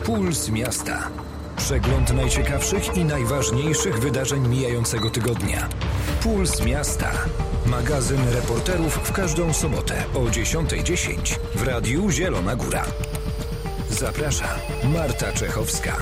Puls Miasta. Przegląd najciekawszych i najważniejszych wydarzeń mijającego tygodnia. Puls Miasta. Magazyn reporterów w każdą sobotę o 10:10 w Radiu Zielona Góra. Zaprasza Marta Czechowska.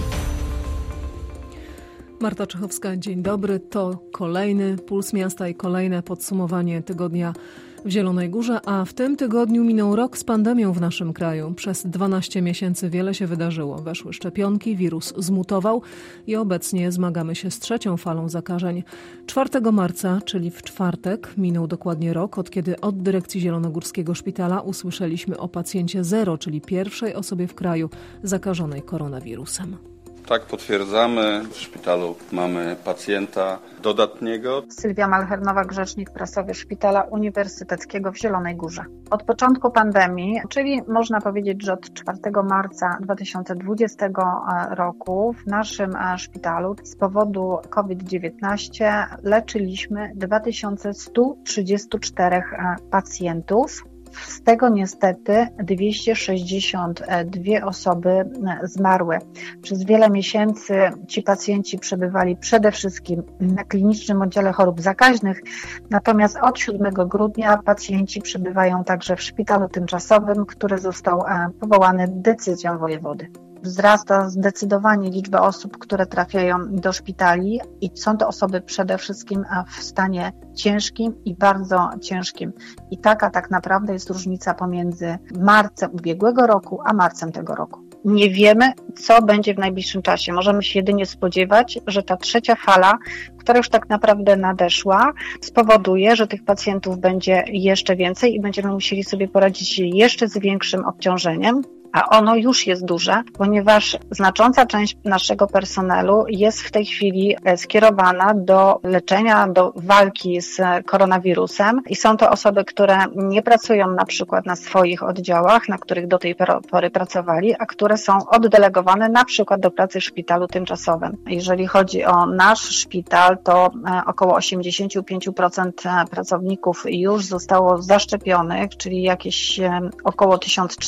Marta Czechowska, dzień dobry. To kolejny Puls Miasta i kolejne podsumowanie tygodnia w Zielonej Górze, a w tym tygodniu minął rok z pandemią w naszym kraju. Przez 12 miesięcy wiele się wydarzyło. Weszły szczepionki, wirus zmutował i obecnie zmagamy się z trzecią falą zakażeń. 4 marca, czyli w czwartek, minął dokładnie rok, od kiedy od dyrekcji Zielonogórskiego Szpitala usłyszeliśmy o pacjencie zero, czyli pierwszej osobie w kraju zakażonej koronawirusem. Tak, potwierdzamy. W szpitalu mamy pacjenta dodatniego. Sylwia Malchernowa, rzecznik prasowy Szpitala Uniwersyteckiego w Zielonej Górze. Od początku pandemii, czyli można powiedzieć, że od 4 marca 2020 roku w naszym szpitalu z powodu COVID-19 leczyliśmy 2134 pacjentów. Z tego niestety 262 osoby zmarły. Przez wiele miesięcy ci pacjenci przebywali przede wszystkim na klinicznym oddziale chorób zakaźnych, natomiast od 7 grudnia pacjenci przebywają także w szpitalu tymczasowym, który został powołany decyzją wojewody. Wzrasta zdecydowanie liczba osób, które trafiają do szpitali i są to osoby przede wszystkim w stanie ciężkim i bardzo ciężkim. I taka tak naprawdę jest różnica pomiędzy marcem ubiegłego roku a marcem tego roku. Nie wiemy, co będzie w najbliższym czasie. Możemy się jedynie spodziewać, że ta trzecia fala, która już tak naprawdę nadeszła, spowoduje, że tych pacjentów będzie jeszcze więcej i będziemy musieli sobie poradzić jeszcze z większym obciążeniem. A ono już jest duże, ponieważ znacząca część naszego personelu jest w tej chwili skierowana do leczenia, do walki z koronawirusem i są to osoby, które nie pracują na przykład na swoich oddziałach, na których do tej pory pracowali, a które są oddelegowane na przykład do pracy w szpitalu tymczasowym. Jeżeli chodzi o nasz szpital, to około 85% pracowników już zostało zaszczepionych, czyli jakieś około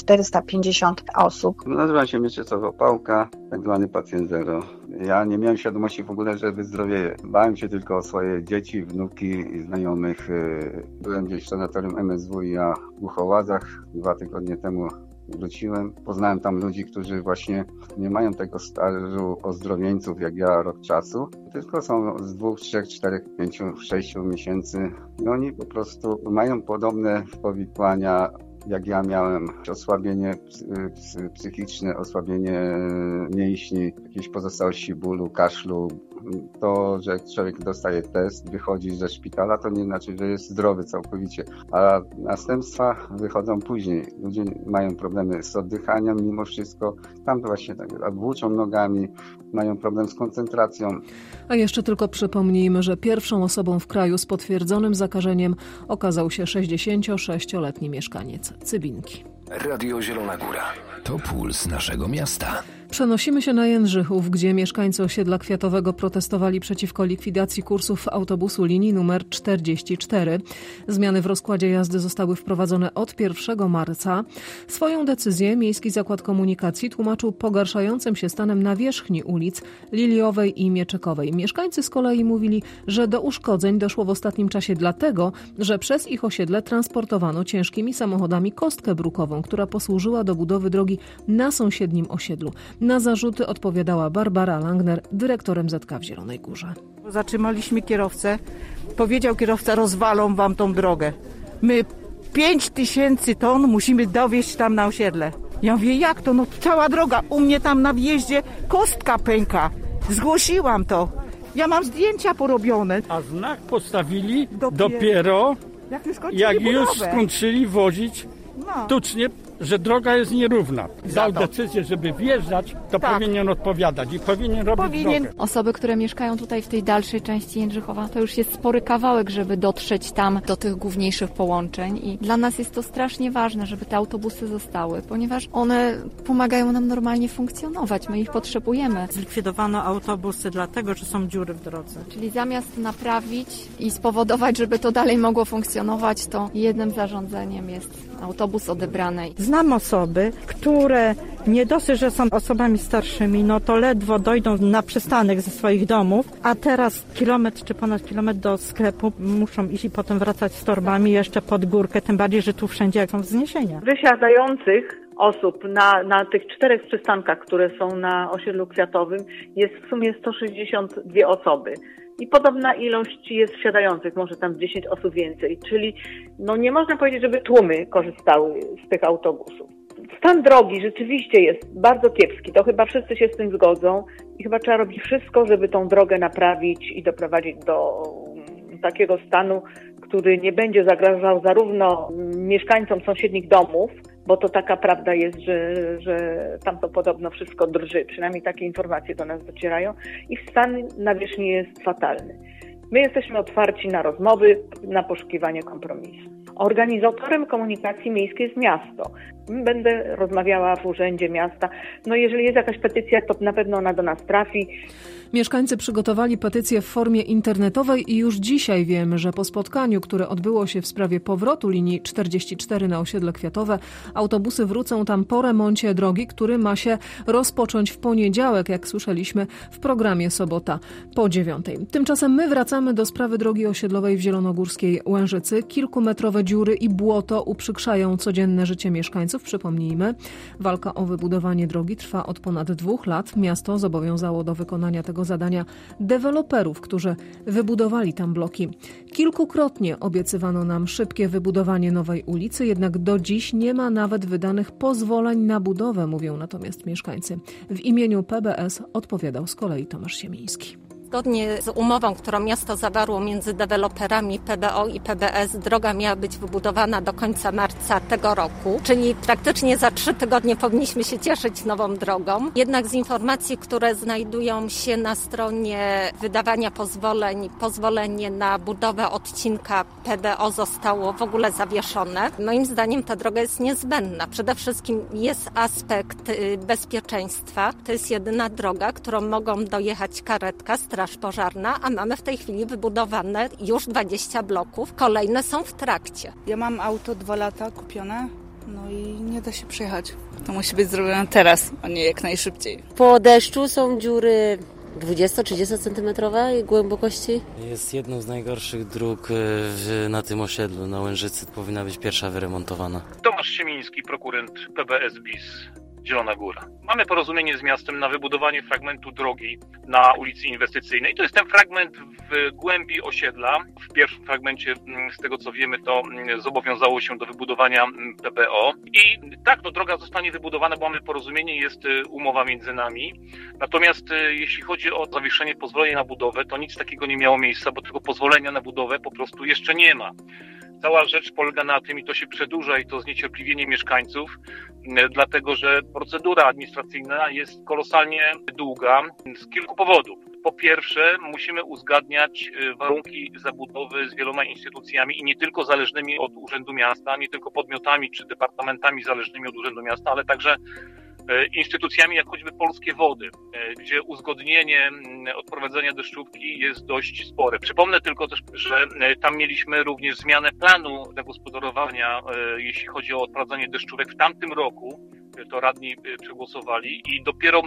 1450 osób. Nazywam się Mieczysław Opałka, tak zwany pacjent zero. Ja nie miałem świadomości w ogóle, że wyzdrowieję. Bałem się tylko o swoje dzieci, wnuki i znajomych. Byłem gdzieś w sanatorium MSWiA w Głuchołazach 2 tygodnie temu. Wróciłem, poznałem tam ludzi, którzy właśnie nie mają tego stażu ozdrowieńców jak ja rok czasu, tylko są z 2, 3, 4, 5, 6 miesięcy i oni po prostu mają podobne powikłania jak ja miałem, osłabienie psychiczne, osłabienie mięśni, jakieś pozostałości bólu, kaszlu. To, że człowiek dostaje test, wychodzi ze szpitala, to nie znaczy, że jest zdrowy całkowicie, a następstwa wychodzą później. Ludzie mają problemy z oddychaniem mimo wszystko, tam to właśnie tak włóczą nogami, mają problem z koncentracją. A jeszcze tylko przypomnijmy, że pierwszą osobą w kraju z potwierdzonym zakażeniem okazał się 66-letni mieszkaniec Cybinki. Radio Zielona Góra. To puls naszego miasta. Przenosimy się na Jędrzychów, gdzie mieszkańcy osiedla Kwiatowego protestowali przeciwko likwidacji kursów autobusu linii numer 44. Zmiany w rozkładzie jazdy zostały wprowadzone od 1 marca. Swoją decyzję Miejski Zakład Komunikacji tłumaczył pogarszającym się stanem nawierzchni ulic Liliowej i Mieczykowej. Mieszkańcy z kolei mówili, że do uszkodzeń doszło w ostatnim czasie dlatego, że przez ich osiedle transportowano ciężkimi samochodami kostkę brukową, która posłużyła do budowy drogi na sąsiednim osiedlu. Na zarzuty odpowiadała Barbara Langner, dyrektor MZK w Zielonej Górze. Zatrzymaliśmy kierowcę. Powiedział kierowca, rozwalą wam tą drogę. My 5000 ton musimy dowieźć tam na osiedle. Ja mówię, jak to? No cała droga. U mnie tam na wjeździe kostka pęka. Zgłosiłam to. Ja mam zdjęcia porobione. A znak postawili dopiero jak już skończyli wozić tucznie, że droga jest nierówna. Dał decyzję, żeby wjeżdżać, to powinien odpowiadać i powinien robić drogę. Osoby, które mieszkają tutaj w tej dalszej części Jędrzychowa, to już jest spory kawałek, żeby dotrzeć tam do tych główniejszych połączeń i dla nas jest to strasznie ważne, żeby te autobusy zostały, ponieważ one pomagają nam normalnie funkcjonować, my ich potrzebujemy. Zlikwidowano autobusy dlatego, że są dziury w drodze. Czyli zamiast naprawić i spowodować, żeby to dalej mogło funkcjonować, to jednym zarządzeniem jest autobus odebranej. Znam osoby, które nie dosyć, że są osobami starszymi, no to ledwo dojdą na przystanek ze swoich domów, a teraz kilometr czy ponad kilometr do sklepu muszą iść i potem wracać z torbami jeszcze pod górkę, tym bardziej, że tu wszędzie są wzniesienia. Wysiadających osób na tych 4 przystankach, które są na osiedlu Kwiatowym, jest w sumie 162 osoby. I podobna ilość jest wsiadających, może tam 10 osób więcej, czyli nie można powiedzieć, żeby tłumy korzystały z tych autobusów. Stan drogi rzeczywiście jest bardzo kiepski, to chyba wszyscy się z tym zgodzą i chyba trzeba robić wszystko, żeby tą drogę naprawić i doprowadzić do takiego stanu, który nie będzie zagrażał zarówno mieszkańcom sąsiednich domów, bo to taka prawda jest, że tam to podobno wszystko drży, przynajmniej takie informacje do nas docierają i stan nawierzchni jest fatalny. My jesteśmy otwarci na rozmowy, na poszukiwanie kompromisu. Organizatorem komunikacji miejskiej jest miasto. Będę rozmawiała w urzędzie miasta. Jeżeli jest jakaś petycja, to na pewno ona do nas trafi. Mieszkańcy przygotowali petycję w formie internetowej i już dzisiaj wiemy, że po spotkaniu, które odbyło się w sprawie powrotu linii 44 na osiedle Kwiatowe, autobusy wrócą tam po remoncie drogi, który ma się rozpocząć w poniedziałek, jak słyszeliśmy w programie Sobota po 9:00. Tymczasem my wracamy do sprawy drogi osiedlowej w zielonogórskiej Łężycy. Kilkumetrowe dziury i błoto uprzykrzają codzienne życie mieszkańców. Przypomnijmy, walka o wybudowanie drogi trwa od ponad 2 lat. Miasto zobowiązało do wykonania tego zadania deweloperów, którzy wybudowali tam bloki. Kilkukrotnie obiecywano nam szybkie wybudowanie nowej ulicy, jednak do dziś nie ma nawet wydanych pozwoleń na budowę, mówią natomiast mieszkańcy. W imieniu PBS odpowiadał z kolei Tomasz Siemiński. Zgodnie z umową, którą miasto zawarło między deweloperami PBO i PBS, droga miała być wybudowana do końca marca tego roku, czyli praktycznie za 3 tygodnie powinniśmy się cieszyć nową drogą. Jednak z informacji, które znajdują się na stronie wydawania pozwoleń, pozwolenie na budowę odcinka PBO zostało w ogóle zawieszone. Moim zdaniem ta droga jest niezbędna. Przede wszystkim jest aspekt bezpieczeństwa. To jest jedyna droga, którą mogą dojechać karetka, straż pożarna, a mamy w tej chwili wybudowane już 20 bloków. Kolejne są w trakcie. Ja mam auto 2 lata kupione, i nie da się przejechać. To musi być zrobione teraz, a nie jak najszybciej. Po deszczu są dziury 20-30 cm głębokości. Jest jedną z najgorszych dróg na tym osiedlu, na Łężycy. Powinna być pierwsza wyremontowana. Tomasz Siemiński, prokurent PBS BIS. Zielona Góra. Mamy porozumienie z miastem na wybudowanie fragmentu drogi na ulicy Inwestycyjnej. To jest ten fragment w głębi osiedla. W pierwszym fragmencie, z tego co wiemy, to zobowiązało się do wybudowania PBO. I tak, droga zostanie wybudowana, bo mamy porozumienie, jest umowa między nami. Natomiast jeśli chodzi o zawieszenie pozwolenia na budowę, to nic takiego nie miało miejsca, bo tego pozwolenia na budowę po prostu jeszcze nie ma. Cała rzecz polega na tym, i to się przedłuża, i to zniecierpliwienie mieszkańców, dlatego że procedura administracyjna jest kolosalnie długa z kilku powodów. Po pierwsze, musimy uzgadniać warunki zabudowy z wieloma instytucjami i nie tylko zależnymi od Urzędu Miasta, nie tylko podmiotami czy departamentami zależnymi od Urzędu Miasta, ale także instytucjami jak choćby Polskie Wody, gdzie uzgodnienie odprowadzenia deszczówki jest dość spore. Przypomnę tylko też, że tam mieliśmy również zmianę planu zagospodarowania, jeśli chodzi o odprowadzanie deszczówek w tamtym roku. To radni przegłosowali i dopiero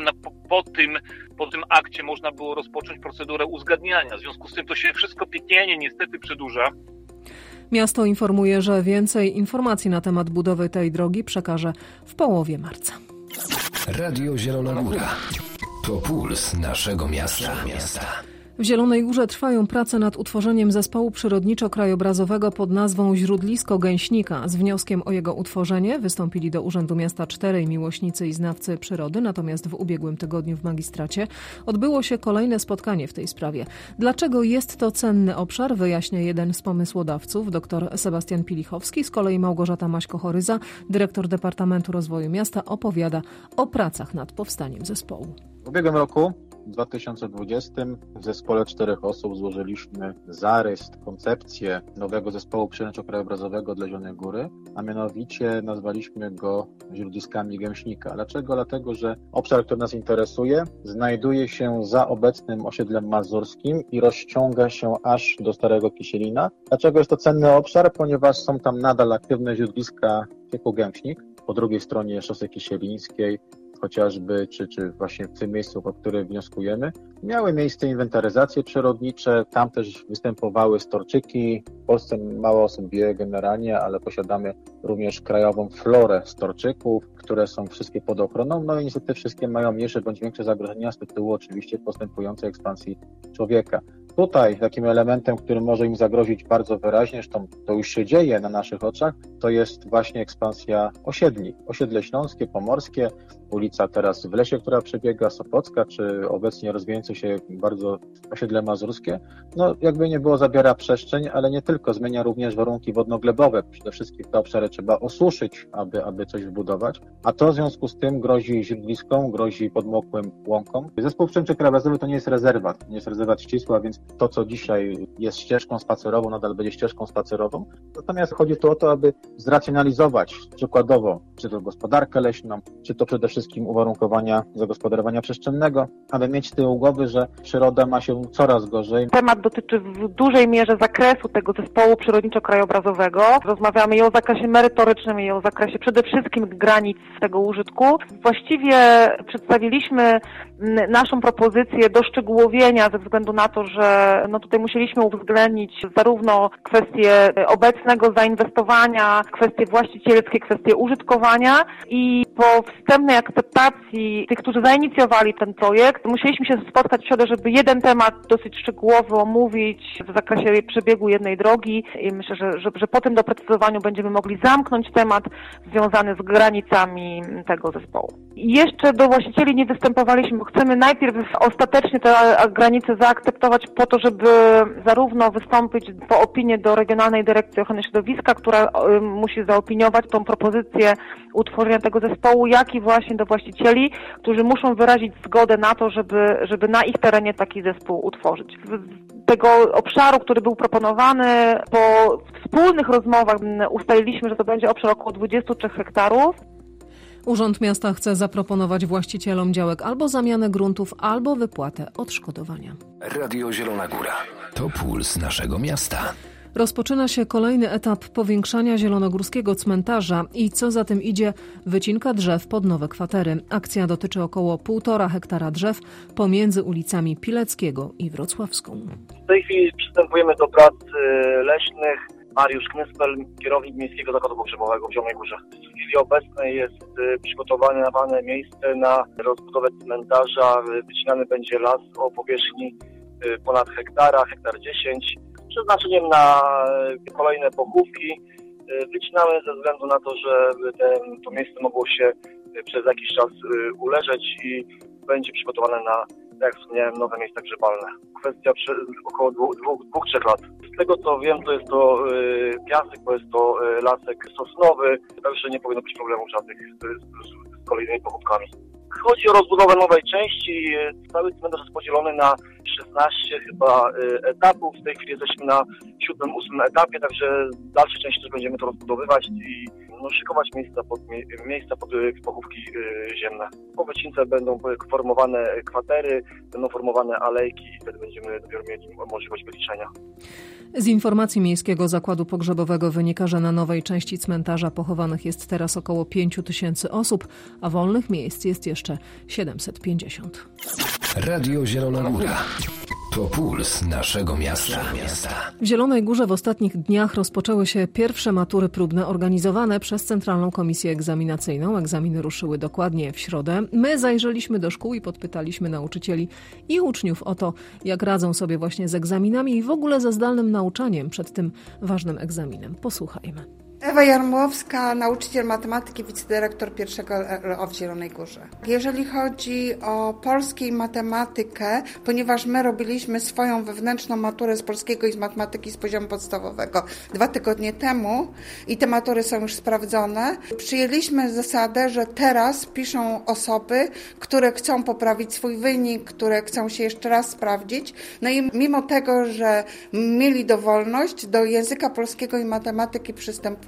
po tym akcie można było rozpocząć procedurę uzgadniania. W związku z tym to się wszystko piekielnie niestety przedłuża. Miasto informuje, że więcej informacji na temat budowy tej drogi przekaże w połowie marca. Radio Zielona Góra. To puls naszego miasta. W Zielonej Górze trwają prace nad utworzeniem zespołu przyrodniczo-krajobrazowego pod nazwą Źródlisko Gęśnika. Z wnioskiem o jego utworzenie wystąpili do Urzędu Miasta 4 miłośnicy i znawcy przyrody, natomiast w ubiegłym tygodniu w magistracie odbyło się kolejne spotkanie w tej sprawie. Dlaczego jest to cenny obszar, wyjaśnia jeden z pomysłodawców, dr Sebastian Pilichowski. Z kolei Małgorzata Maśko-Choryza, dyrektor Departamentu Rozwoju Miasta, opowiada o pracach nad powstaniem zespołu. W ubiegłym roku, w 2020, w zespole 4 osób złożyliśmy zarys, koncepcję nowego zespołu przyrodniczo-krajobrazowego dla Zielonej Góry, a mianowicie nazwaliśmy go Źródliskami Gęśnika. Dlaczego? Dlatego, że obszar, który nas interesuje, znajduje się za obecnym osiedlem mazurskim i rozciąga się aż do Starego Kisielina. Dlaczego jest to cenny obszar? Ponieważ są tam nadal aktywne źródliska Piekło-Gępśnik, po drugiej stronie Szosy Kisielińskiej, chociażby, czy właśnie w tym miejscu, o które wnioskujemy, miały miejsce inwentaryzacje przyrodnicze, tam też występowały storczyki. W Polsce mało osób wie generalnie, ale posiadamy również krajową florę storczyków, które są wszystkie pod ochroną, no i niestety wszystkie mają mniejsze bądź większe zagrożenia z tytułu oczywiście postępującej ekspansji człowieka. Tutaj takim elementem, który może im zagrozić bardzo wyraźnie, zresztą to już się dzieje na naszych oczach, to jest właśnie ekspansja osiedli. Osiedle śląskie, pomorskie, ulica teraz w Lesie, która przebiega, Sopocka, czy obecnie rozwijające się bardzo osiedle mazurskie. No jakby nie było, zabiera przestrzeń, ale nie tylko, zmienia również warunki wodno-glebowe. Przede wszystkim te obszary trzeba osuszyć, aby coś wybudować, a to w związku z tym grozi źródliskom, grozi podmokłym łąkom. Zespół Przyrodniczy Krajobrazowy to nie jest rezerwat, nie jest rezerwat ścisły, a więc to, co dzisiaj jest ścieżką spacerową, nadal będzie ścieżką spacerową. Natomiast chodzi tu o to, aby zracjonalizować przykładowo, czy to gospodarkę leśną, czy to przede wszystkim uwarunkowania zagospodarowania przestrzennego, aby mieć tył głowy, że przyroda ma się coraz gorzej. Temat dotyczy w dużej mierze zakresu tego zespołu przyrodniczo-krajobrazowego. Rozmawiamy i o zakresie merytorycznym, i o zakresie przede wszystkim granic tego użytku. Właściwie przedstawiliśmy naszą propozycję doszczegółowienia ze względu na to, że tutaj musieliśmy uwzględnić zarówno kwestie obecnego zainwestowania, kwestie właścicielskie, kwestie użytkowania i po wstępnej akceptacji tych, którzy zainicjowali ten projekt, musieliśmy się spotkać w środę, żeby jeden temat dosyć szczegółowo omówić w zakresie przebiegu jednej drogi i myślę, że po tym doprecyzowaniu będziemy mogli zamknąć temat związany z granicami tego zespołu. I jeszcze do właścicieli nie występowaliśmy, bo chcemy najpierw ostatecznie te granice zaakceptować po to, żeby zarówno wystąpić po opinię do Regionalnej Dyrekcji Ochrony Środowiska, która musi zaopiniować tą propozycję utworzenia tego zespołu, jak i właśnie do właścicieli, którzy muszą wyrazić zgodę na to, żeby na ich terenie taki zespół utworzyć. Z tego obszaru, który był proponowany, po wspólnych rozmowach ustaliliśmy, że to będzie obszar około 23 hektarów. Urząd Miasta chce zaproponować właścicielom działek albo zamianę gruntów, albo wypłatę odszkodowania. Radio Zielona Góra. To puls naszego miasta. Rozpoczyna się kolejny etap powiększania zielonogórskiego cmentarza i co za tym idzie, wycinka drzew pod nowe kwatery. Akcja dotyczy około 1,5 hektara drzew pomiędzy ulicami Pileckiego i Wrocławską. W tej chwili przystępujemy do prac leśnych. Mariusz Knyspel, kierownik Miejskiego Zakładu Pogrzebowego w Zielonej Górze. W chwili obecnej jest przygotowane miejsce na rozbudowę cmentarza. Wycinany będzie las o powierzchni ponad hektar 10, z przeznaczeniem na kolejne pochówki. Wycinamy ze względu na to, że to miejsce mogło się przez jakiś czas uleżeć i będzie przygotowane na, jak wspomniałem, nowe miejsca grzebalne. Kwestia około 2-3 lat. Z tego co wiem, to jest to piasek, bo jest to lasek sosnowy, także nie powinno być problemów żadnych z kolejnymi pochówkami. Chodzi o rozbudowę nowej części. Cały cmentarz jest podzielony na 16 chyba etapów. W tej chwili jesteśmy na 7-8 etapie, także w dalszej części też będziemy to rozbudowywać i szykować miejsca pod pochówki ziemne. Po wycince będą formowane kwatery, będą formowane alejki i wtedy będziemy dopiero mieli możliwość wyliczenia. Z informacji Miejskiego Zakładu Pogrzebowego wynika, że na nowej części cmentarza pochowanych jest teraz około 5 000 osób, a wolnych miejsc jest jeszcze 750. Radio Zielona Góra. To puls naszego miasta. W Zielonej Górze w ostatnich dniach rozpoczęły się pierwsze matury próbne organizowane przez Centralną Komisję Egzaminacyjną. Egzaminy ruszyły dokładnie w środę. My zajrzeliśmy do szkół i podpytaliśmy nauczycieli i uczniów o to, jak radzą sobie właśnie z egzaminami i w ogóle ze zdalnym nauczaniem przed tym ważnym egzaminem. Posłuchajmy. Ewa Jarmłowska, nauczyciel matematyki, wicedyrektor pierwszego LO w Zielonej Górze. Jeżeli chodzi o polski i matematykę, ponieważ my robiliśmy swoją wewnętrzną maturę z polskiego i z matematyki z poziomu podstawowego 2 tygodnie temu i te matury są już sprawdzone, przyjęliśmy zasadę, że teraz piszą osoby, które chcą poprawić swój wynik, które chcą się jeszcze raz sprawdzić. No i mimo tego, że mieli dowolność, do języka polskiego i matematyki przystępują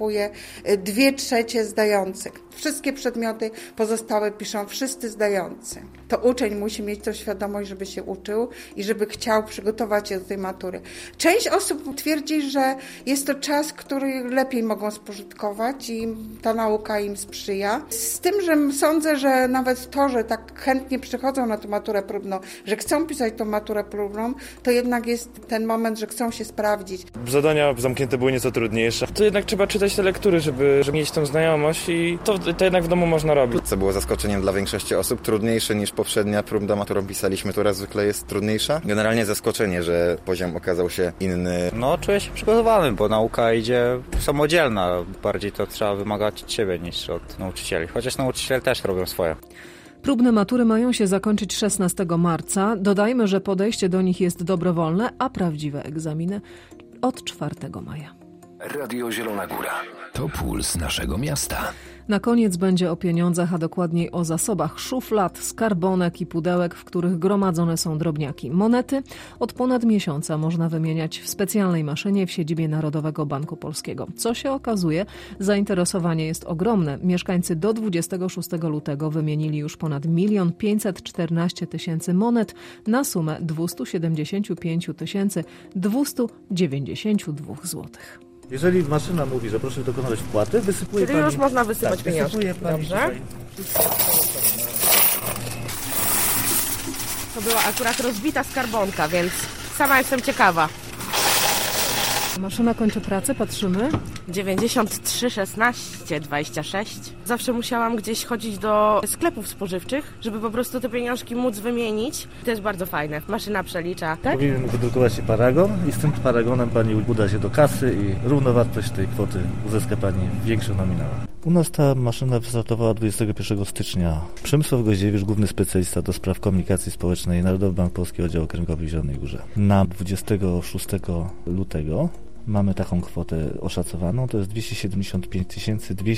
występuje 2/3 zdających. Wszystkie przedmioty pozostałe piszą wszyscy zdający. To uczeń musi mieć tą świadomość, żeby się uczył i żeby chciał przygotować się do tej matury. Część osób twierdzi, że jest to czas, który lepiej mogą spożytkować i ta nauka im sprzyja. Z tym, że sądzę, że nawet to, że tak chętnie przychodzą na tę maturę próbną, że chcą pisać tą maturę próbną, to jednak jest ten moment, że chcą się sprawdzić. Zadania zamknięte były nieco trudniejsze. To jednak trzeba czytać te lektury, żeby mieć tą znajomość i to jednak w domu można robić. Co było zaskoczeniem dla większości osób, trudniejsze niż poprzednia próbna, którą pisaliśmy, która zwykle jest trudniejsza. Generalnie zaskoczenie, że poziom okazał się inny. No, czuję się przygotowany, bo nauka idzie samodzielna. Bardziej to trzeba wymagać od siebie niż od nauczycieli. Chociaż nauczyciele też robią swoje. Próbne matury mają się zakończyć 16 marca. Dodajmy, że podejście do nich jest dobrowolne, a prawdziwe egzaminy od 4 maja. Radio Zielona Góra. To puls naszego miasta. Na koniec będzie o pieniądzach, a dokładniej o zasobach szuflad, skarbonek i pudełek, w których gromadzone są drobniaki. Monety od ponad miesiąca można wymieniać w specjalnej maszynie w siedzibie Narodowego Banku Polskiego. Co się okazuje, zainteresowanie jest ogromne. Mieszkańcy do 26 lutego wymienili już ponad 1 514 000 monet na sumę 275 292 zł. Jeżeli maszyna mówi, że proszę dokonać wpłaty, wysypuje Czyli pani... już można wysypać pieniążki. Dobrze. To była akurat rozbita skarbonka, więc sama jestem ciekawa. Maszyna kończy pracę, patrzymy. 93, 16, 26. Zawsze musiałam gdzieś chodzić do sklepów spożywczych, żeby po prostu te pieniążki móc wymienić. To jest bardzo fajne. Maszyna przelicza. Tak? Powinien wydrukować się paragon i z tym paragonem pani uda się do kasy i równowartość tej kwoty uzyska pani większą nominałę. U nas ta maszyna wystartowała 21 stycznia. Przemysław Goździewicz, główny specjalista do spraw komunikacji społecznej, Narodowy Bank Polski, Oddział Okręgowy w Zielonej Górze. Na 26 lutego mamy taką kwotę oszacowaną, to jest 275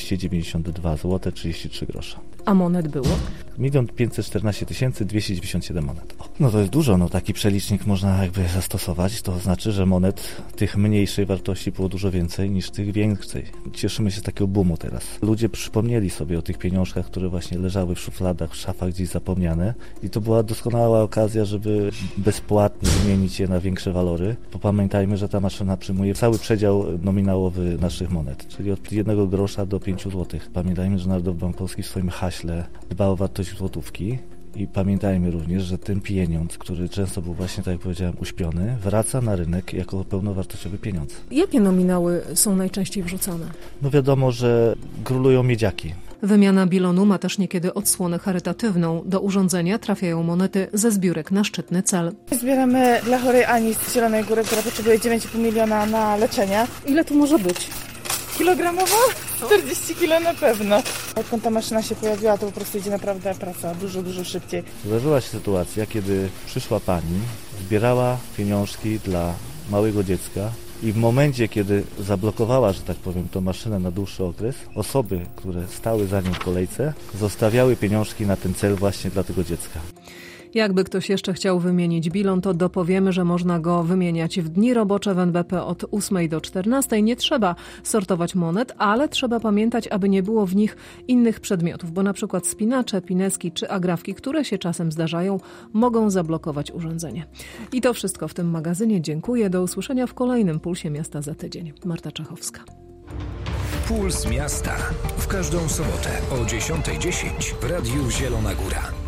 292 zł 33 grosze. A monet było? 1 514 297 monet. No to jest dużo, no taki przelicznik można jakby zastosować, to znaczy, że monet tych mniejszej wartości było dużo więcej niż tych większej. Cieszymy się z takiego boomu teraz. Ludzie przypomnieli sobie o tych pieniążkach, które właśnie leżały w szufladach, w szafach gdzieś zapomniane i to była doskonała okazja, żeby bezpłatnie wymienić je na większe walory. Bo pamiętajmy, że ta maszyna przyjmuje cały przedział nominałowy naszych monet, czyli od 1 grosza do 5 zł. Pamiętajmy, że Narodowy Bank Polski w swoim haśle dba o wartość złotówki i pamiętajmy również, że ten pieniądz, który często był właśnie, tak jak powiedziałem, uśpiony, wraca na rynek jako pełnowartościowy pieniądz. Jakie nominały są najczęściej wrzucane? No wiadomo, że królują miedziaki. Wymiana bilonu ma też niekiedy odsłonę charytatywną. Do urządzenia trafiają monety ze zbiórek na szczytny cel. Zbieramy dla chorej Ani z Zielonej Góry, która potrzebuje 9,5 miliona na leczenie. Ile tu może być? Kilogramowo? 40 kilo na pewno. Odkąd ta maszyna się pojawiła, to po prostu idzie naprawdę praca dużo szybciej. Zdarzyła się sytuacja, kiedy przyszła pani, zbierała pieniążki dla małego dziecka i w momencie, kiedy zablokowała, że tak powiem, tą maszynę na dłuższy okres, osoby, które stały za nią w kolejce, zostawiały pieniążki na ten cel właśnie dla tego dziecka. Jakby ktoś jeszcze chciał wymienić bilon, to dopowiemy, że można go wymieniać w dni robocze w NBP od 8 do 14. Nie trzeba sortować monet, ale trzeba pamiętać, aby nie było w nich innych przedmiotów, bo na przykład spinacze, pineski czy agrafki, które się czasem zdarzają, mogą zablokować urządzenie. I to wszystko w tym magazynie. Dziękuję. Do usłyszenia w kolejnym Pulsie Miasta za tydzień. Marta Czachowska. Puls Miasta. W każdą sobotę o 10:10 w Radiu Zielona Góra.